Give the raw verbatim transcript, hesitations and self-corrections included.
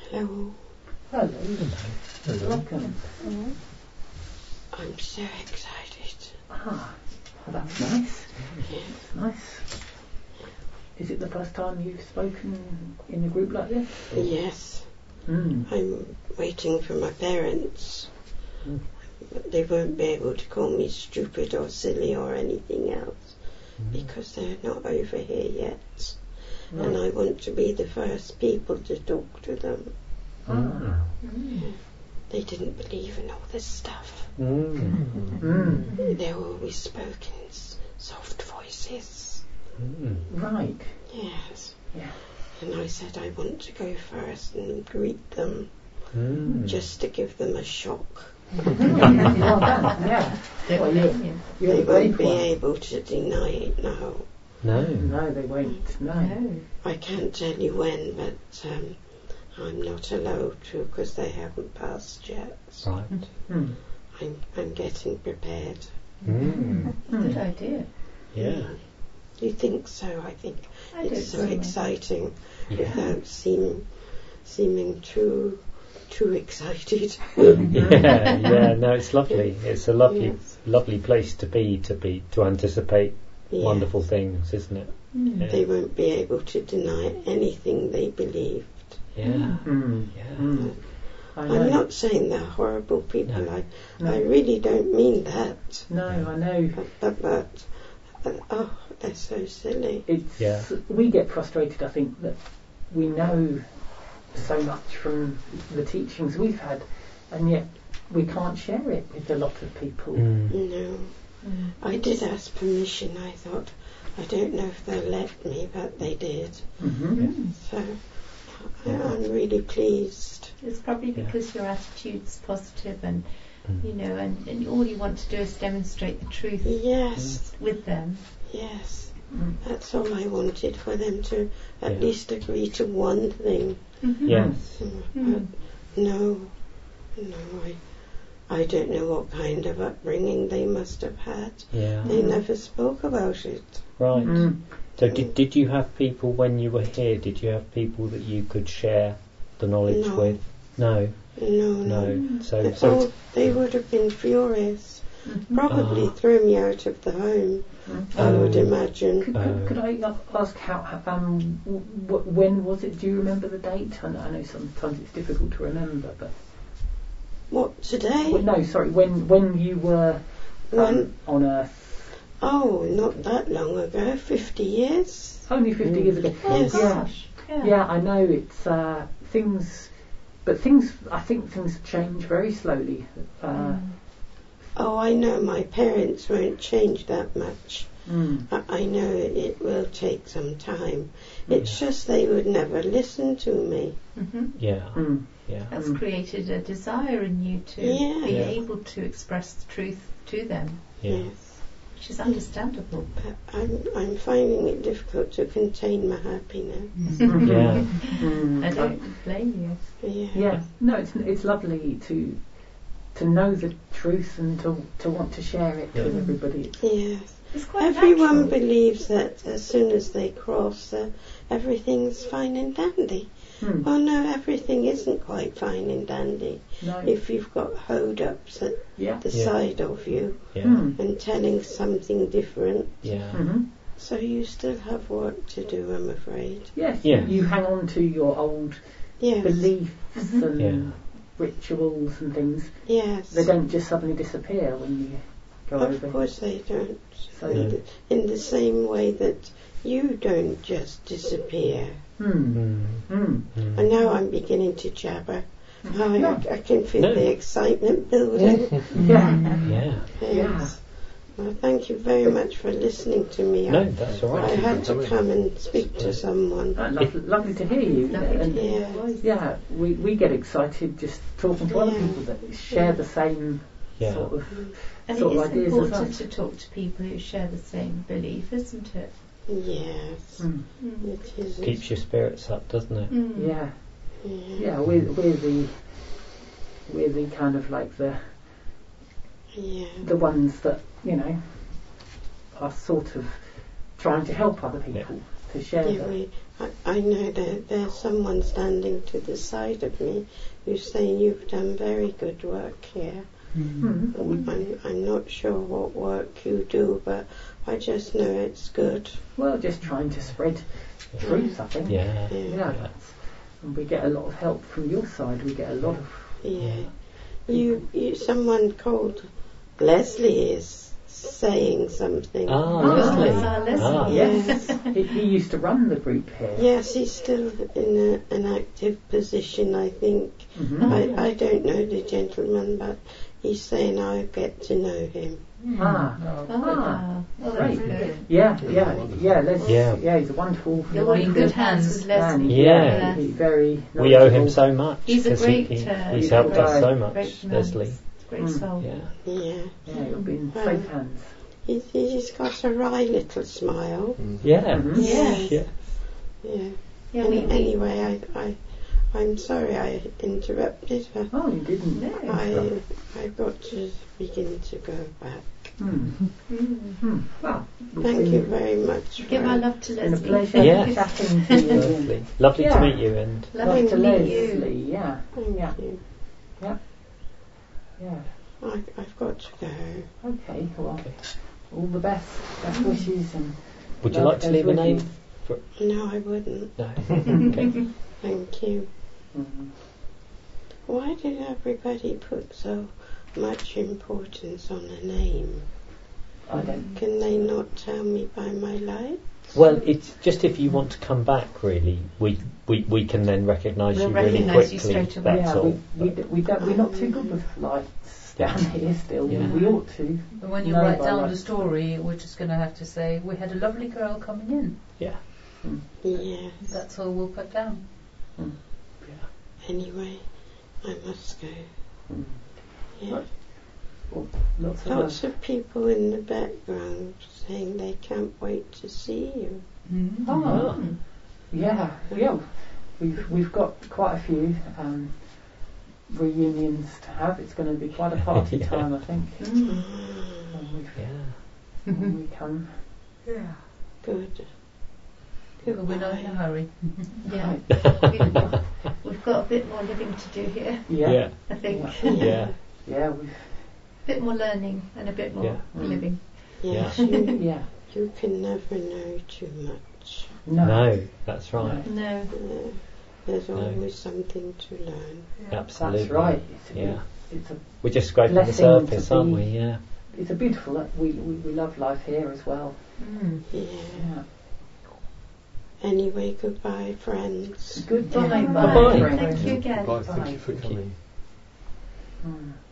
Hello. Hello. Hello. Welcome. Hello. I'm so excited. Ah, well, that's nice. Yeah. That's nice. Is it the first time you've spoken in a group like this? Yes. Mm. I'm waiting for my parents. Mm. They won't be able to call me stupid or silly or anything else Mm. because they're not over here yet. Right. And I want to be the first people to talk to them. Ah. Mm. They didn't believe in all this stuff. Mm. Mm. They always spoke in s- soft voices. Mm. Right. Yes. Yeah. And I said I want to go first and greet them, Mm. just to give them a shock. Well done. Yeah. Well, you're, you're They a brave won't be one. able to deny it now. No. No, they won't. No. No. I can't tell you when, but um, I'm not allowed to because they haven't passed yet. Right. Mm. I'm, I'm getting prepared. Mm. Good idea. Yeah. You think so? I think I it's don't so see why. exciting Yeah. without seem, seeming too too excited. yeah, yeah, no, it's lovely. It's a lovely, Yes. lovely place to be, to be, to anticipate Yeah. wonderful things, isn't it? Mm. Yeah. They won't be able to deny anything they believed. Yeah, Mm. yeah. Mm. I know. I'm not saying they're horrible people. No. I, No. I really don't mean that. No, I know. But, but uh, oh, they're so silly. It's Yeah. we get frustrated. I think that we know so much from the teachings we've had, and yet we can't share it with a lot of people. Mm. No, Mm. I did ask permission. I thought, I don't know if they'll let me, but they did. Mm-hmm. So I, I'm really pleased. It's probably Yeah. because your attitude's positive and, Mm. you know, and, and all you want to do is demonstrate the truth Yes, with them. yes. Mm. That's all I wanted, for them to at Yeah. least agree to one thing. Mm-hmm. Yes. Mm, Mm. But no, no, I, I don't know what kind of upbringing they must have had. Yeah. They never spoke about it. Right. Mm. So did did you have people when you were here? Did you have people that you could share the knowledge No. with? No. No, no. No. So They, so oh, it's, they would have been furious. Mhm. Probably Ah. threw me out of the home, Mm. I would Oh. imagine. Could, Oh. could, could I a- ask how, how- um, w- w- when was it? Do you remember the date? I know, I know sometimes it's difficult to remember, but What, today? well, no, sorry. When when you were um, When? on Earth, Oh, not that long ago, fifty years. only fifty Mm. years ago. Oh, Yes. Yeah, gosh. Yeah. yeah, I know it's uh, things, but things. I think things change very slowly. Uh, Mm. Oh, I know my parents won't change that much. mm, I, I know it will take some time. It's Yeah. just they would never listen to me. Mhm. yeah, mm, yeah. That's Mm. created a desire in you to Yeah. be Yeah. able to express the truth to them, Yeah. Yes. which is understandable. But I'm, I'm finding it difficult to contain my happiness. Yeah. mm, I don't blame you. Yeah. Yeah, no, it's it's lovely to to know the truth and to to want to share it Yeah. with everybody. Yes. It's quite Everyone natural. believes that as soon as they cross, uh, everything's fine and dandy. Hmm. Oh no, everything isn't quite fine and dandy. No, If you've got hold-ups at yeah, the Yeah. side of you Yeah. Hmm. and telling something different, Yeah. hmm so you still have work to do, I'm afraid. yes, Yeah. you hang on to your old Yes. beliefs Mhm. and Yeah. rituals and things. Yes. They don't just suddenly disappear when you go Of over. course they don't. So, In, the, in the same way that you don't just disappear. hmm. Mm. Hmm. Mm. And now I'm beginning to jabber. Oh, Yeah. I, I can feel No. the excitement building. Yeah. Yeah. Yes. Well, thank you very much for listening to me. No, I, that's all I right. had to come and speak to someone. Ah, lovely, lovely to hear you. Lovely to And, hear your Yeah. voice. yeah, we, we get excited just talking to other Yeah. people that share the same Yeah. sort of And sort it of is ideas as important us. to talk to people who share the same belief, isn't it? Yes. Mm. Mm. It is. Keeps your spirits up, doesn't it? Mm. Yeah, Yeah. yeah, we're, we're the we're the kind of like the Yeah. the ones that, you know, are sort of trying to help other people. to share Yeah, that. we, I, I know that there's someone standing to the side of me who's saying you've done very good work here. Mm. I'm, I'm not sure what work you do, but I just know it's good. Well, just trying to spread truth, I think. Yeah. Yeah. Yeah, that's, and we get a lot of help from your side. We get a lot of. Yeah. You, you, someone called Leslie is saying something. Ah, Oh, Leslie. that's our Leslie. Ah. Yes, he, he used to run the group here. Yes, he's still in a, an active position, I think. Mhm. I, I don't know the gentleman, but he's saying I get to know him. Ah, Oh, ah, well, that's great. good. Yeah, yeah, yeah. Les, Yeah. yeah. he's a wonderful. You're in good hands with man. Leslie. He- Yeah. he- very. We owe him knowledgeable. so much. He's a 'cause great, he, he- uh, he's helped us guy. so much, Great man. Leslie. Great Mm. soul. Yeah. Yeah. Yeah, you'll be in Well, safe hands. He's, he's got a wry little smile. Yeah. Mhm. Yes. Yeah. Yeah. Yeah, Any- we, we, anyway, I, I, I'm sorry I interrupted her. Oh, you didn't. No. I, I've got to begin to go back. Hmm. Mm. Hmm. Well, it's Thank been- you very much. Give for- our love to It's been a Leslie. pleasure Yeah. chatting to you. Lovely. Lovely Yeah. to meet you, and Love Love to to meet you. Leslie. Yeah, Thank Yeah. you. yeah. I, I've got to go. Okay. Well, Okay. all the best. Best wishes and. would you Love like to goes leave a with name? you. No, I wouldn't. No. Okay. Thank you. Mhm. Why did everybody put so much importance on a name? I don't. Can they not tell me by my light? Well, it's just if you want to come back, really, we we, we can then recognise We'll you really recognise quickly. you straight away. That's yeah, all. we, we, d- we don't, we're not too good with lights down here still. Yeah. We ought to. But when you No, write by down right. the story, we're just going to have to say, we had a lovely girl coming in. Yeah. Yes. That's all we'll put down. Anyway, I must go. Mm. Yeah. Well, lots of Lots love. of people in the background saying they can't wait to see you. Oh, yeah, yeah. We've we've got quite a few um, reunions to have. It's going to be quite a party Yeah. time, I think. Mm. When, we've, Yeah. when we come. Yeah. Good. But we're not in a hurry. Yeah. Right. We've, we've got a bit more living to do here, Yeah, Yeah. I think. Yeah. Yeah. yeah, we've, A bit more learning and a bit more Yeah. Mm. living. Yes, Yeah. you, yeah. you can never know too much. No, No, that's right. No. Uh, there's No. always something to learn. Absolutely. that's right. It's a, Yeah. it's a We're just scraping the Blessing to surface, aren't we? be- Yeah. it's a beautiful. We, we we love life here as well. Mm. Yeah. Yeah. Anyway, goodbye, friends. Goodbye, Bye. my Bye-bye. friend. Thank you again. Bye, thank Bye. you for Thank you. coming. Mm.